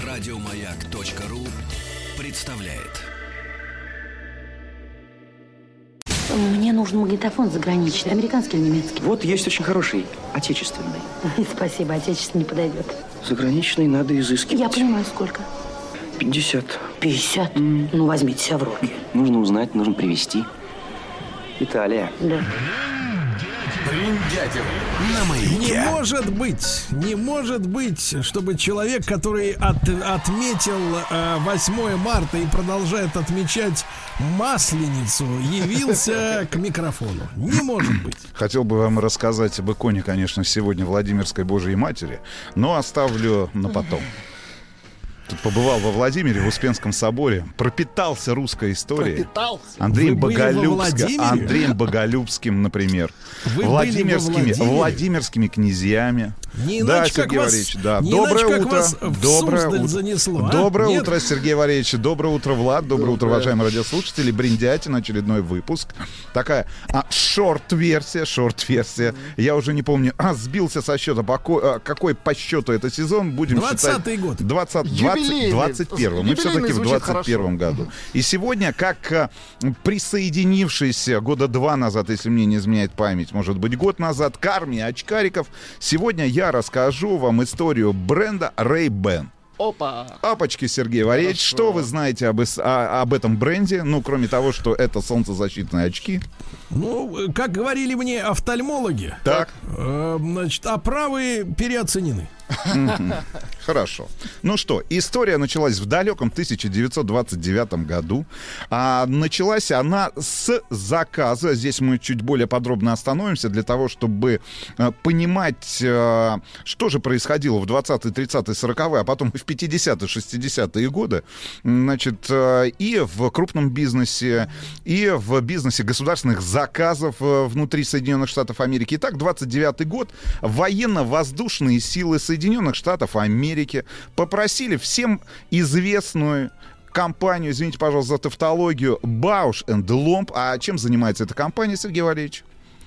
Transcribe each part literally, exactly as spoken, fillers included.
Радиомаяк.ру представляет. Мне нужен магнитофон заграничный, американский или немецкий? Вот есть очень хороший, отечественный. Спасибо, отечественный не подойдет. Заграничный надо изыскивать. Я понимаю, сколько? пятьдесят. пятьдесят? Mm. Ну, возьмите себя в руки. Нужно узнать, нужно привезти. Италия. Да. Бриндятин на Маяке. Не может быть, не может быть, чтобы человек, который от, отметил э, восьмое марта и продолжает отмечать Масленицу, явился к микрофону. Не может быть. Хотел бы вам рассказать об иконе, конечно, сегодня Владимирской Божией Матери, но оставлю на потом. Тут побывал во Владимире, в Успенском соборе, пропитался русской историей. Пропитался. Андреем Вы были во Боголюбским, Владимире? Андреем Боголюбским, например. Вы Владимирскими, были во Владимире? Владимирскими князьями. Не Да, иначе, как Сергей вас- Валерьевич, да. не Доброе иначе, как утро. вас в Доброе Суздаль утро. занесло, а? Доброе Нет? утро, Сергей Валерьевич. Доброе утро, Влад. Доброе, утро, уважаемые радиослушатели. Бриндятин, очередной выпуск. Такая а, шорт-версия, шорт-версия. Я уже не помню, а, сбился со счета. По, ко- а, какой по счету это сезон? Будем двадцатый считать. год. двадцать, Юбилейный. двадцать первый. Мы Юбилейный все-таки в звучит двадцать первом году. И сегодня, как а, присоединившийся года два назад, если мне не изменяет память, может быть, год назад, к армии очкариков, сегодня я расскажу вам историю бренда Ray-Ban. Опа. Апочки, Сергей Валерьевич, Хорошо. что вы знаете об, ис- о- об этом бренде? Ну, кроме того, что это солнцезащитные очки. Ну, как говорили мне офтальмологи, Так. э, значит, оправы переоценены. Хорошо. Ну что, история началась в далеком тысяча девятьсот двадцать девятом году. А началась она с заказа. Здесь мы чуть более подробно остановимся для того, чтобы э, понимать, э, что же происходило в двадцатые, тридцатые, сороковые, а потом и в пятидесятые, шестидесятые годы. Значит, э, и в крупном бизнесе, и в бизнесе государственных заказов э, внутри Соединенных Штатов Америки. Итак, двадцать девятый год. Военно-воздушные силы Соединенных Штатов Америки попросили всем известную компанию, извините, пожалуйста, за тавтологию, Bausch энд Lomb. А чем занимается эта компания, Сергей Валерьевич?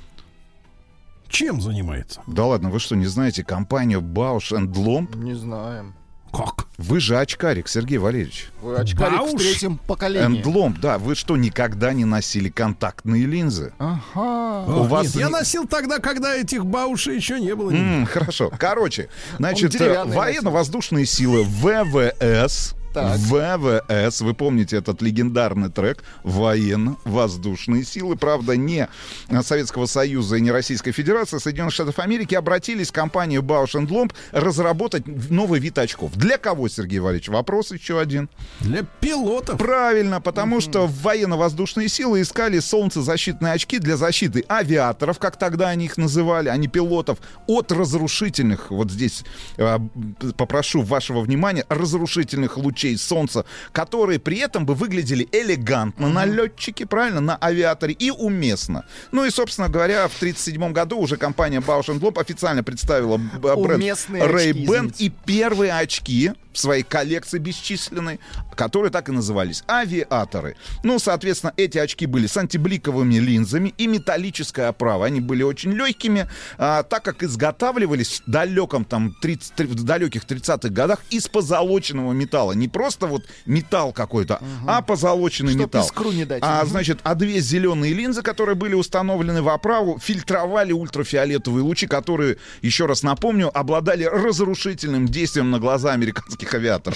Чем занимается? Да ладно, вы что, не знаете компанию Bausch энд Lomb? Не знаем. Как? Вы же очкарик, Сергей Валерьевич. Вы очкарик Бауш в третьем поколении. Энд Lomb, да, вы что, никогда не носили контактные линзы? Ага. У О, вас нет, я не- носил тогда, когда этих баушей еще не было. М, хорошо. Короче, значит, деревянный военно-воздушные силы ВВС. Так. ВВС, вы помните этот легендарный трек «Военно-воздушные силы», правда, не Советского Союза и не Российской Федерации, Соединенных Штатов Америки, обратились к компании Bausch энд Lomb разработать новый вид очков. Для кого, Сергей Валерьевич? Вопрос еще один. Для пилотов. Правильно, потому что военно-воздушные силы искали солнцезащитные очки для защиты авиаторов, как тогда они их называли, а не пилотов, от разрушительных, вот здесь э, попрошу вашего внимания, разрушительных лучей солнца, которые при этом бы выглядели элегантно на летчике, правильно, на авиаторе и уместно. Ну и, собственно говоря, в тридцать седьмом году уже компания Bausch энд Lomb официально представила б- бренд Уместные очки, Ray-Ban извините. и первые очки в своей коллекции бесчисленной, которые так и назывались — авиаторы. Ну, соответственно, эти очки были с антибликовыми линзами и металлическая оправа. Они были очень легкими, а, так как изготавливались в далеком, там, тридцать, в далеких тридцатых годах из позолоченного металла. Не просто вот металл какой-то, а позолоченный Чтоб металл. искру не дать. А, Мгм. значит, а две зеленые линзы, которые были установлены в оправу, фильтровали ультрафиолетовые лучи, которые, еще раз напомню, обладали разрушительным действием на глаза американских авиаторов.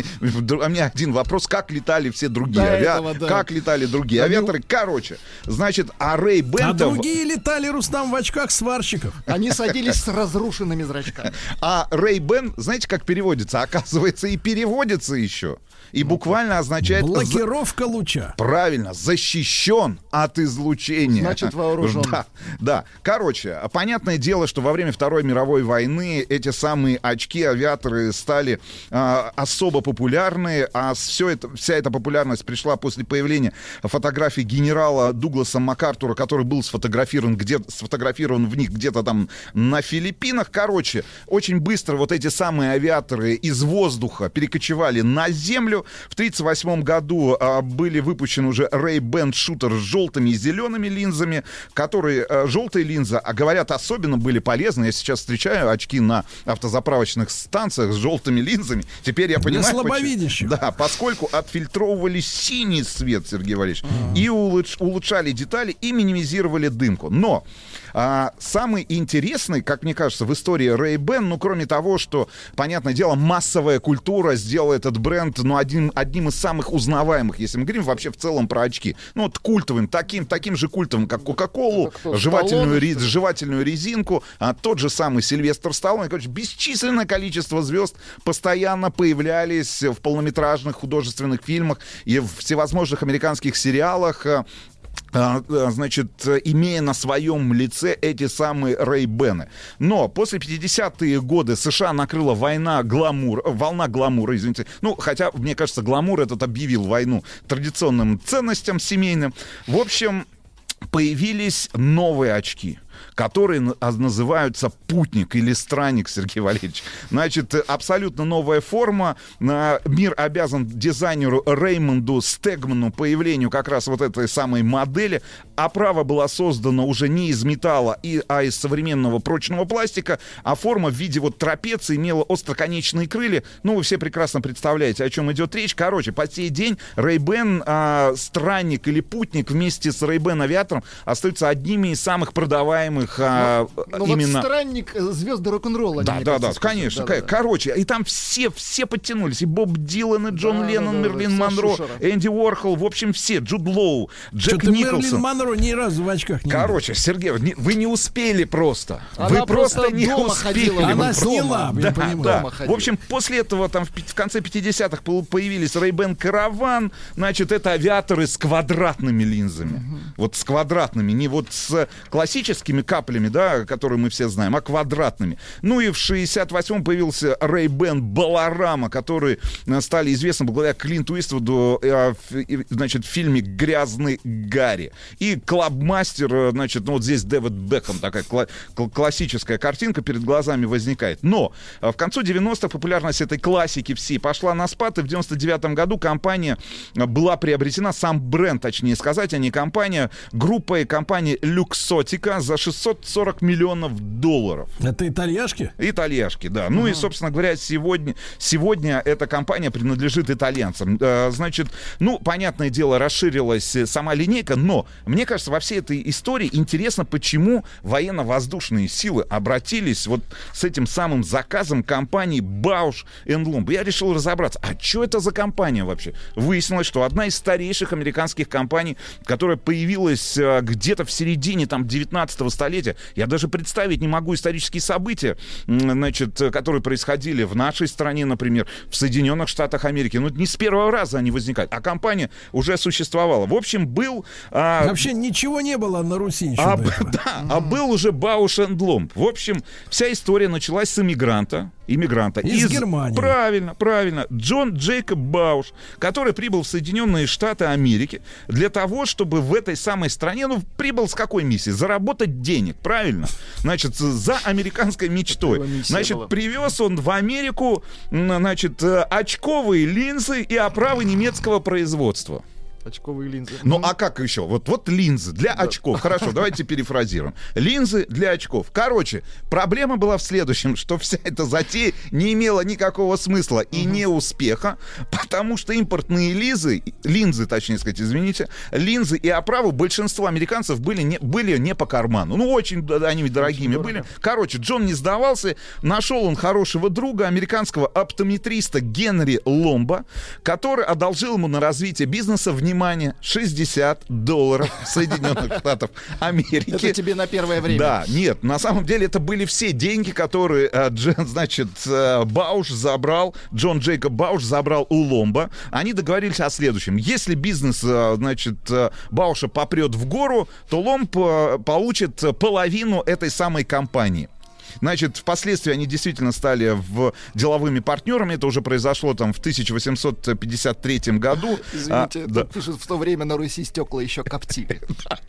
У меня один вопрос: как летали все другие До авиа- этого, да. Как летали другие Они- авиаторы? Короче, значит, а Ray-Ban... А другие летали, Рустам, в очках сварщиков. Они садились с разрушенными зрачками. А Ray-Ban, знаете, как переводится? Оказывается, и переводится еще. И буквально означает... за- Блокировка луча. Правильно, защищен от излучения. Значит, вооружен. Да, да. Короче, понятное дело, что во время Второй мировой войны эти самые очки авиаторы стали а, особо популярны, а все это, вся эта популярность пришла после появления фотографий генерала Дугласа МакАртура, который был сфотографирован, где, сфотографирован в них где-то там на Филиппинах. Короче, очень быстро вот эти самые авиаторы из воздуха перекочевали на землю. В тридцать восьмом году а, были выпущены уже Ray-Ban Shooter с желтыми и зелеными линзами, которые, а, желтые линзы, а говорят, особенно были полезны. Я сейчас встречаю очки на автозаправочных станциях с желтыми линзами. Теперь я понимаю, для слабовидящих. Почему. Да, поскольку отфильтровывали синий свет, Сергей Валерьевич, а-а-а. и улуч, улучшали детали, и минимизировали дымку. Но а, самый интересный, как мне кажется, в истории Ray-Ban, ну, кроме того, что, понятное дело, массовая культура сделала этот бренд, ну, одним, одним из самых узнаваемых, если мы говорим вообще в целом про очки. Ну, вот культовым, таким, таким же культовым, как Кока-Колу, жевательную, ре, жевательную резинку, а, тот же самый Сильвестр Сталлоне. Короче, бесчисленное количество звезд постоянно появлялись в полнометражных художественных фильмах и в всевозможных американских сериалах, значит, имея на своем лице эти самые Ray-Ban. Но после пятидесятые годы США накрыла война гламур, волна гламура, извините. Ну, хотя, мне кажется, гламур этот объявил войну традиционным ценностям семейным. В общем, появились новые очки, которые называются «Путник» или «Странник», Сергей Валерьевич. Значит, абсолютно новая форма. Мир обязан дизайнеру Реймонду Стегману появлению как раз вот этой самой модели. Оправа была создана уже не из металла, а из современного прочного пластика, а форма в виде вот трапеции имела остроконечные крылья. Ну, вы все прекрасно представляете, о чем идет речь. Короче, по сей день Ray-Ban, а, «Странник» или «Путник» вместе с Ray-Ban Авиатором остаются одними из самых продаваемых а, ну, именно... вот «Странник» — звезды рок-н-ролла. Да, да, да, конечно. Да, да, Короче, и там все, все подтянулись. И Боб Дилан, и Джон да, Леннон, да, да, Мерлин да, Монро, Шушера. Энди Уорхол, в общем, все. Джуд Лоу, Джек Что-то Николсон. Мерлин Монро ни разу в очках не Короче, Сергей, вы не успели просто. Она вы просто, просто не дома успели. ходила. Она дома. сняла, Да, я понимаю. да. Дома ходила. В общем, после этого там в, в конце пятидесятых появились Ray-Ban Caravan. Значит, это авиаторы с квадратными линзами. Uh-huh. Вот с квадратными, не вот с классическими каплями, да, которые мы все знаем, а квадратными. Ну и в шестьдесят восьмом появился Ray-Ban Ballarama, которые стали известны благодаря Клинту Иствуду, э, значит, в фильме «Грязный Гарри». И Клабмастер, значит, ну вот здесь Дэвид Бекхэм, такая кла- классическая картинка перед глазами возникает. Но в конце девяностых популярность этой классики всей пошла на спад, и в девяносто девятом году компания была приобретена, сам бренд, точнее сказать, а не компания, группой компании Luxottica за шестьсот сорок миллионов долларов. Это итальяшки? Итальяшки, да. Ну uh-huh. и, собственно говоря, сегодня, сегодня эта компания принадлежит итальянцам. Значит, ну, понятное дело, расширилась сама линейка, но, мне кажется, во всей этой истории интересно, почему военно-воздушные силы обратились вот с этим самым заказом компании Bausch энд Lomb. Я решил разобраться, а что это за компания вообще? Выяснилось, что одна из старейших американских компаний, которая появилась а, где-то в середине там девятнадцатого столетия, я даже представить не могу исторические события, значит, которые происходили в нашей стране, например, в Соединенных Штатах Америки. Ну, не с первого раза они возникают, а компания уже существовала. В общем, был... А... Вообще ничего не было на Руси еще а, до этого. Да, mm-hmm. а был уже Bausch энд Lomb. В общем, вся история началась с иммигранта, иммигранта из, из Германии. Правильно, правильно. Джон Джейкоб Бауш, который прибыл в Соединенные Штаты Америки для того, чтобы в этой самой стране, ну, прибыл с какой миссией? Заработать денег, правильно? Значит, за американской мечтой. Значит, была. Привез он в Америку, значит, очковые линзы и оправы немецкого производства. Очковые линзы. Ну, а как еще? Вот, вот линзы для да. очков. Хорошо, давайте перефразируем. Линзы для очков. Короче, проблема была в следующем, что вся эта затея не имела никакого смысла и угу. не успеха, потому что импортные линзы, линзы, точнее сказать, извините, линзы и оправы большинству американцев были не, были не по карману. Ну, очень они дорогими очень были. Короче, Джон не сдавался. Нашел он хорошего друга, американского оптометриста Генри Ломба, который одолжил ему на развитие бизнеса в внимание, шестьдесят долларов Соединенных Штатов Америки. Это тебе на первое время. Да, нет, на самом деле это были все деньги, которые, значит, Бауш забрал, Джон Джейкоб Бауш забрал у Ломба. Они договорились о следующем. Если бизнес, значит, Бауша попрет в гору, то Ломб получит половину этой самой компании. Значит, впоследствии они действительно стали в деловыми партнерами. Это уже произошло там в тысяча восемьсот пятьдесят третьем году. Извините, а, тут да. пишут, в то время на Руси стекла еще коптили.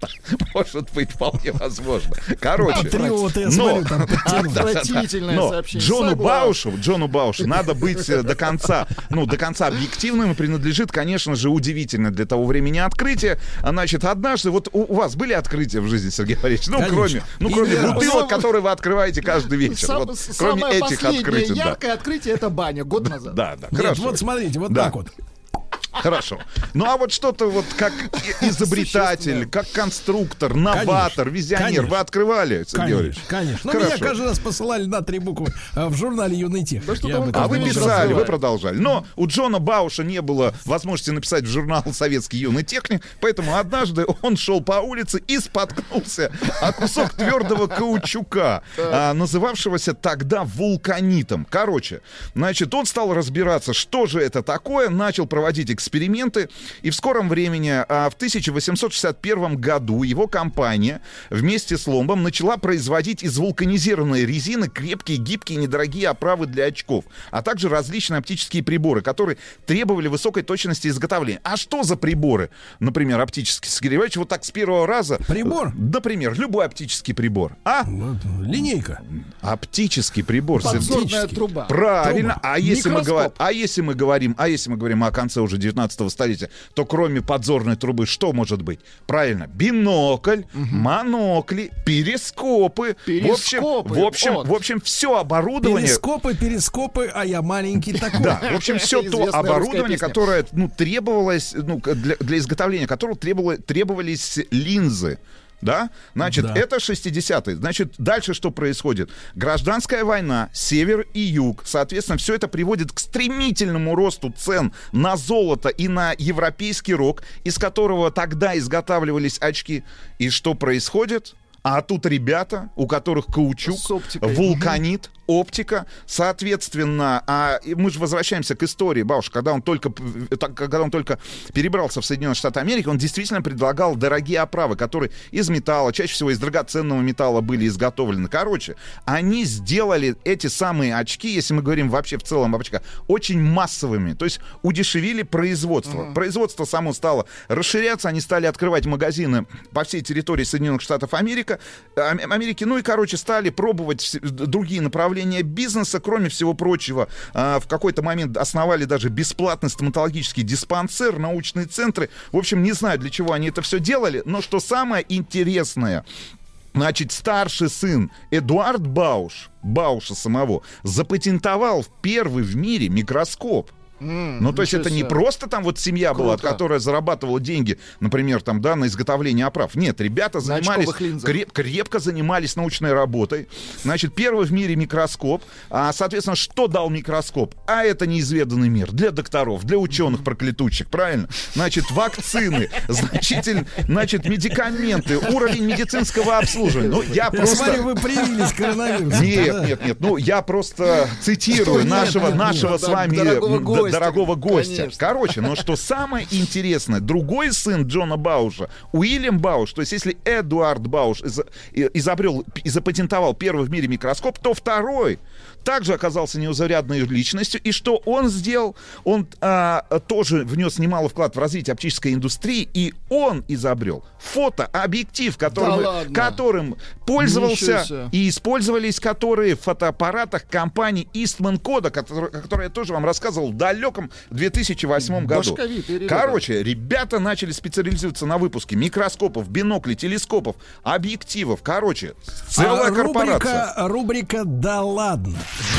Может быть, вполне возможно. Короче, Патриоты, я смотрю, там подтянули. Отвратительное но сообщение. Джону Согласен. Баушу, Джону Баушу надо быть э, до конца, ну, до конца объективным. Принадлежит, конечно же, удивительно для того времени открытие. А, Значит, однажды, вот у, у вас были открытия в жизни, Сергей Валерьевич? Ну, Конечно. кроме, ну, И кроме не раз. бутылок, которые вы открываете каждый вечер. Сам- Вот, кроме самое этих последнее открытий. Да. яркое открытие — это баня год назад. Да, да, Нет, хорошо. вот смотрите, вот Да. так вот. Хорошо. Ну а вот что-то вот как и- изобретатель, как конструктор, новатор, визионер, Конечно. вы открывали, Сергей Конечно, Валерьевич? конечно. Ну, меня Хорошо. каждый раз посылали на три буквы а, в журнале «Юный тех». Да что Я там об он этом А вы Каждый вечер писали, вы раскрывает. продолжали. Но у Джона Бауша не было возможности написать в журнал «Советский юный техник», поэтому однажды он шел по улице и споткнулся о кусок твердого каучука, а, называвшегося тогда вулканитом. Короче, значит, он стал разбираться, что же это такое, начал проводить эксперименты, и в скором времени, а, в тысяча восемьсот шестьдесят первом году, его компания вместе с Ломбом начала производить из вулканизированной резины крепкие, гибкие, недорогие оправы для очков, а также различные оптические приборы, которые требовали высокой точности изготовления. А что за приборы? Например, оптический, Сергей Иванович, вот так с первого раза. Прибор? Например, любой оптический прибор. А? Вот, линейка. Оптический прибор. Сергей. Подзорная труба. Правильно. Труба. А если, мы Микроскоп. говорим, а если мы говорим, а если мы говорим о конце уже девятнадцатого столетия, то кроме подзорной трубы что может быть? Правильно. Бинокль, монокли, перископы. Перископы. В общем, в общем, Вот. в общем, все оборудование. Перископы, перископы, а я маленький такой. Да, в общем, все то Известная русская оборудование, песня. которое ну, требовалось, ну, к- для, для изготовления которого требовало, требовались линзы. Да? Значит, Да. это шестидесятые. Значит, дальше что происходит? Гражданская война, север и юг. Соответственно, все это приводит к стремительному росту цен на золото и на европейский рог, из которого тогда изготавливались очки. И что происходит? А тут ребята, у которых каучук, С оптикой. вулканит, оптика, соответственно, а и мы же возвращаемся к истории Бауша, когда он только, п- так, когда он только перебрался в Соединенные Штаты Америки, он действительно предлагал дорогие оправы, которые из металла, чаще всего из драгоценного металла были изготовлены. Короче, они сделали эти самые очки, если мы говорим вообще в целом об очках, очень массовыми, то есть удешевили производство. Uh-huh. Производство само стало расширяться, они стали открывать магазины по всей территории Соединенных Штатов Америки, Америки, ну и, короче, стали пробовать вс- другие направления бизнеса, кроме всего прочего. А, в какой-то момент основали даже бесплатный стоматологический диспансер, научные центры. В общем, не знаю, для чего они это все делали, но что самое интересное, значит, старший сын Эдуард Бауш, Бауша самого, запатентовал первый в мире микроскоп. М, Ну, то есть ничего это не себе. просто там вот семья была, Круто. которая зарабатывала деньги, например, там, да, на изготовление оправ. Нет, ребята На занимались, очковых линзах. креп- крепко занимались научной работой. Значит, первый в мире микроскоп. А, соответственно, что дал микроскоп? А это неизведанный мир для докторов, для ученых проклятущих, правильно? Значит, вакцины, значитель, значит, медикаменты, уровень медицинского обслуживания. Ну, я Я просто... смотрю, вы привились коронавирусом. Нет, Да. нет, нет. Ну, я просто цитирую Что нет, нашего, нет, нашего нет, с да, вами дорогого м, гостя. д- дорогого гостя. Конечно. Короче, но что самое интересное, другой сын Джона Бауша, Уильям Бауш, то есть если Эдуард Бауш из- и- изобрел и запатентовал первый в мире микроскоп, то второй также оказался неузарядной личностью. И что он сделал? Он а, тоже внес немало вклад в развитие оптической индустрии, и он изобрел фотообъектив, которым, Да ладно? которым пользовался Ничего себе. и использовались которые в фотоаппаратах компании Eastman Kodak, который, о которой я тоже вам рассказывал в далеком две тысячи восьмом году. Башковитые ребята. Короче, ребята начали специализироваться на выпуске микроскопов, биноклей, телескопов, объективов. Короче, целая А корпорация. рубрика, рубрика «Да ладно».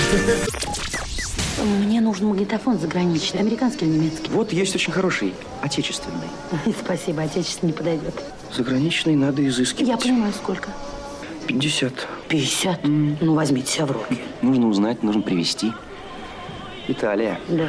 Мне нужен магнитофон заграничный, американский или немецкий? Вот есть очень хороший, отечественный. Спасибо, отечественный не подойдет. Заграничный надо изыскивать. Я понимаю, сколько? пятьдесят. пятьдесят? Ну, возьмите себя в руки. Нужно узнать, нужно привезти. Италия. Да.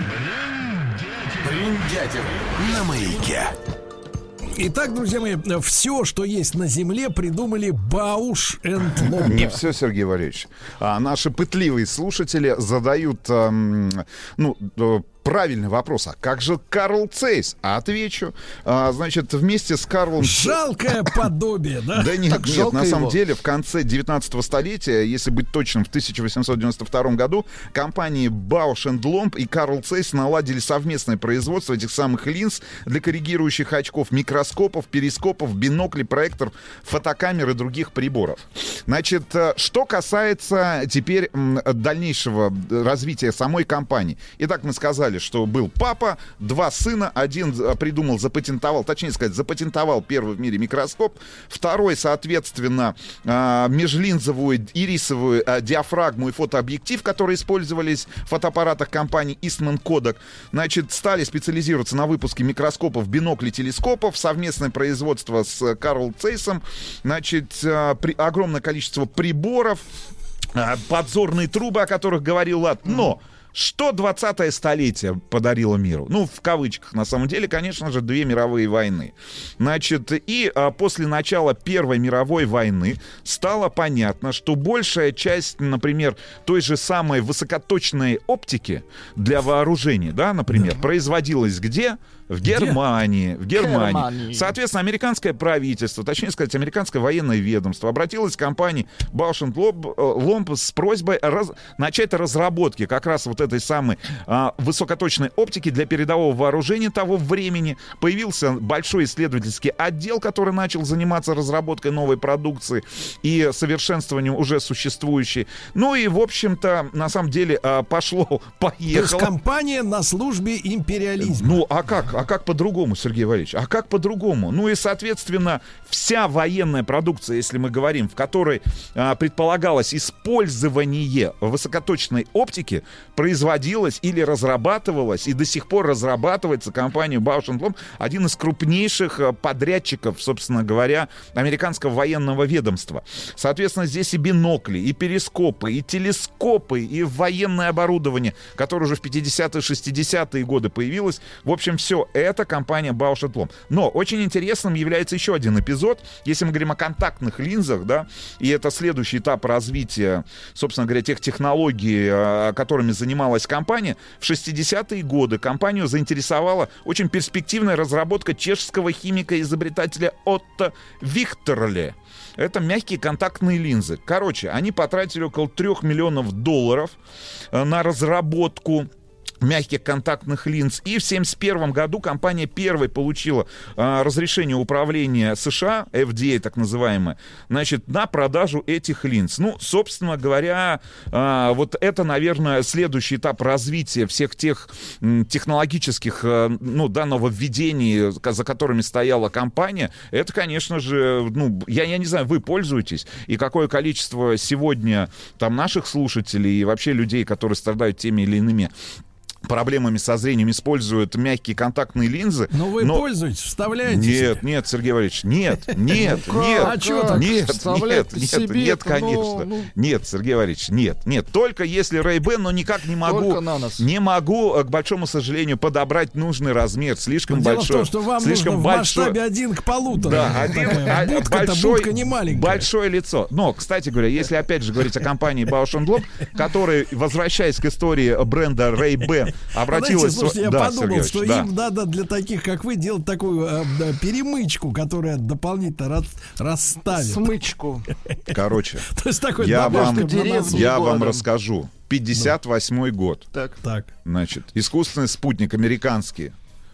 На маяке. Итак, друзья мои, все, что есть на земле, придумали Бауш энд Ломб. Не все, Сергей Валерьевич. А, наши пытливые слушатели задают, эм, ну, э, правильный вопрос. А как же Карл Цейс? Отвечу. А, значит, вместе с Карлом... Жалкое подобие, да? Да нет, Так нет, жалко на самом его. деле в конце девятнадцатого столетия, если быть точным, в тысяча восемьсот девяносто втором году компании Bausch энд Lomb и Карл Цейс наладили совместное производство этих самых линз для коррегирующих очков, микроскопов, перископов, биноклей, проекторов, фотокамер и других приборов. Значит, э, что касается теперь м, дальнейшего развития самой компании. Итак, мы сказали, что был папа, два сына, один э, придумал, запатентовал, точнее сказать, запатентовал первый в мире микроскоп, второй, соответственно, э, межлинзовую ирисовую э, диафрагму и фотообъектив, которые использовались в фотоаппаратах компании Eastman Kodak. Значит, стали специализироваться на выпуске микроскопов, биноклей, телескопов, совместное производство с Карлом Цейсом, значит, э, при, огромное количество приборов, э, подзорные трубы, о которых говорил Лад, но... Что двадцатое столетие подарило миру? Ну, в кавычках, на самом деле, конечно же, две мировые войны. Значит, и а, после начала Первой мировой войны стало понятно, что большая часть, например, той же самой высокоточной оптики для вооружения, да, например, производилась где? В Германии, в Германии. Германии. Соответственно, американское правительство, точнее сказать, американское военное ведомство обратилось к компании Bausch энд Lomb с просьбой раз, начать разработки как раз вот этой самой а, высокоточной оптики для передового вооружения того времени. Появился большой исследовательский отдел, который начал заниматься разработкой новой продукции и совершенствованием уже существующей. Ну и, в общем-то, на самом деле а, пошло-поехало. То есть компания на службе империализма. Ну, а как? А как по-другому, Сергей Валерьевич? А как по-другому? Ну и, соответственно, вся военная продукция, если мы говорим, в которой а, предполагалось использование высокоточной оптики, производилась или разрабатывалась, и до сих пор разрабатывается компанией Bausch энд Lomb, один из крупнейших а, подрядчиков, собственно говоря, американского военного ведомства. Соответственно, здесь и бинокли, и перископы, и телескопы, и военное оборудование, которое уже в пятидесятые, шестидесятые годы появилось. В общем, все это компания Bausch энд Lomb. Но очень интересным является еще один эпизод. Если мы говорим о контактных линзах, да, и это следующий этап развития, собственно говоря, тех технологий, которыми занималась компания, в шестидесятые годы компанию заинтересовала очень перспективная разработка чешского химика-изобретателя Отто Вихтерле. Это мягкие контактные линзы. Короче, они потратили около трех миллионов долларов на разработку мягких контактных линз. И в семьдесят первом году компания первой получила а, разрешение управления США, эф ди эй так называемое, значит, на продажу этих линз. Ну, собственно говоря, а, вот это, наверное, следующий этап развития всех тех м, технологических, а, ну, да, нововведений, за которыми стояла компания. Это, конечно же, ну, я, я не знаю, вы пользуетесь, и какое количество сегодня там наших слушателей и вообще людей, которые страдают теми или иными проблемами со зрением, используют мягкие контактные линзы. Но вы но... пользуетесь, вставляете Нет, себе? нет, Сергей Валерьевич, нет, нет, Ну как? нет. А чё так? Нет, Вставлять нет, нет, себе нет, это, конечно. ну, ну. Нет, Сергей Валерьевич, нет, нет. Только если Ray-Ban, но никак не могу, Только на нос. не могу, к большому сожалению, подобрать нужный размер. Слишком Дело большой. в том, что вам слишком нужно в большой. масштабе один к полутора. Да, один, Такая а, будка-то большой, будка не маленькая. большое лицо. Но, кстати говоря, если опять же говорить о компании Bausch энд Lomb, которая, возвращаясь к истории бренда Ray-Ban, обратилась... Знаете, слушайте, я Да, подумал, Сергей что Ильич, да. им надо для таких, как вы, делать такую э, да, перемычку, которая дополнительно рас, расставит. Смычку. Короче, То есть такой я добавка вам, на деревню. носу. я вам годом. расскажу. пятьдесят восьмой год. Так. Так. Значит, искусственный спутник американский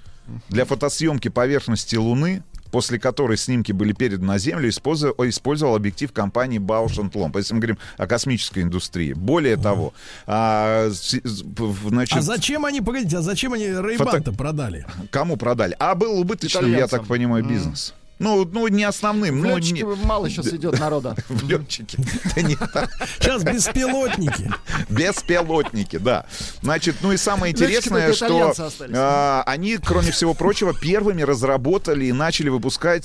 для фотосъемки поверхности Луны, после которой снимки были переданы на Землю, использовал, использовал объектив компании Bausch энд Lomb. Если мы говорим о космической индустрии. Более mm. того, а, с, значит, А зачем они, погодите, а зачем они Ray-Ban-то Фото... продали? кому продали? А был убыточным, я Итальянцам. так понимаю, бизнес. Mm. Ну, ну, не основным. В Ну, летчики не... мало сейчас идет народа. В летчики. Да не так. Сейчас беспилотники. Беспилотники, да. Значит, ну и самое Летчики интересное, только что итальянцы остались. а, они, кроме всего прочего, первыми разработали и начали выпускать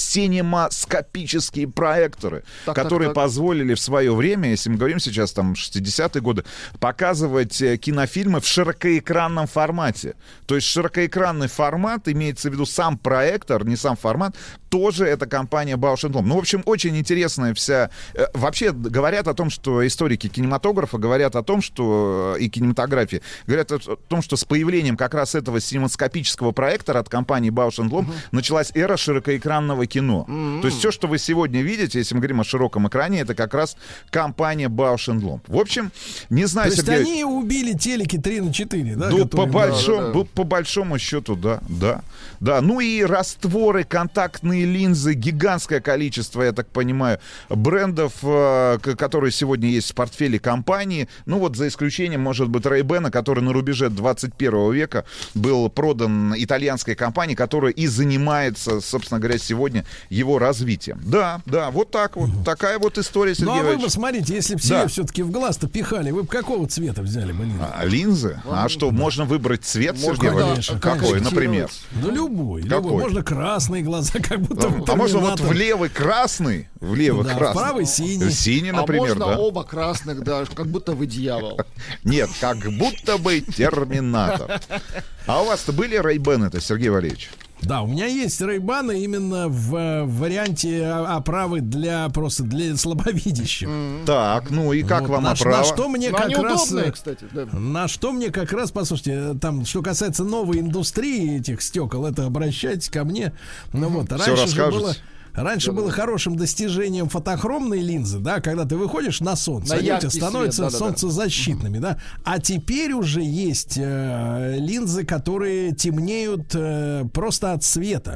синемаскопические проекторы, Так, которые так, так. позволили в свое время, если мы говорим сейчас там шестидесятые годы, показывать э, кинофильмы в широкоэкранном формате. То есть широкоэкранный формат, имеется в виду сам проектор, не сам формат, тоже это компания Bausch энд Lomb. Ну, в общем, очень интересная вся... Вообще говорят о том, что историки кинематографа говорят о том, что и кинематографии говорят о том, что с появлением как раз этого синематоскопического проектора от компании Bausch энд Lomb uh-huh. началась эра широкоэкранного кино. Uh-huh. То есть все, что вы сегодня видите, если мы говорим о широком экране, это как раз компания Bausch энд Lomb. В общем, не знаю, То есть Сергей... они убили телеки три на четыре, да? Ну, по, большому, да, да, да. по большому счету, да, да, да. Ну и растворы, контактные линзы, гигантское количество, я так понимаю, брендов, э, которые сегодня есть в портфеле компании. Ну вот за исключением, может быть, Ray-Ban, который на рубеже двадцать первого века был продан итальянской компании, которая и занимается, собственно говоря, сегодня его развитием. Да, да, вот так вот, такая вот история, Сергей Ну а вы Иванович. бы смотрите, если бы себе Да. все-таки в глаз-то пихали, вы бы какого цвета взяли бы линзы? А, линзы? А что, можно выбрать цвет, Можно, Сергей Иванович? конечно, Какой, конечно. например? Ну любой, Какой? любой. Можно красные глаза, как будто А, а можно вот Терминатор. в левый красный, в левый Да, в красный. правый синий. Синий, А например, можно да? оба красных, да, как будто вы дьявол. Нет, как будто бы Терминатор. А у вас-то были Ray-Ban-то, Сергей Валерьевич? Да, у меня есть Ray-Ban именно в, э, в варианте а- оправы для просто для слабовидящих. Так, ну и как Вот, вам на, ш- оправа? на что мне Но как они раз удобные, э, кстати. Да. на что мне как раз, послушайте, там, что касается новой индустрии этих стекол, это обращайтесь ко мне. Ну вот, Всё раньше же расскажете. было. Раньше было хорошим достижением фотохромные линзы, да, когда ты выходишь на солнце, На они у тебя яркий свет, становятся да-да-да. солнцезащитными, да. А теперь уже есть э, линзы, которые темнеют э, просто от света.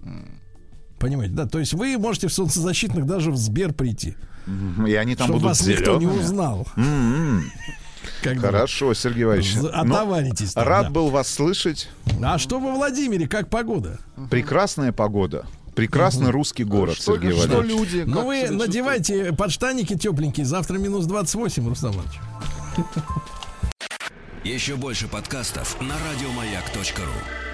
Понимаете, да? То есть вы можете в солнцезащитных даже в Сбер прийти, И они там чтобы будут вас никто не зелёными? узнал. М-м. Как бы. Хорошо, Сергей Иванович. З- Ну, отоваритесь там, рад да. был вас слышать. А что во Владимире, как погода? Прекрасная погода. Прекрасный русский город, Что, Сергей что Валерьевич. люди? Ну как вы себя надевайте подштанники тепленькие, завтра минус двадцать восемь, Рустам Иванович. Еще больше подкастов на радиомаяк точка ру.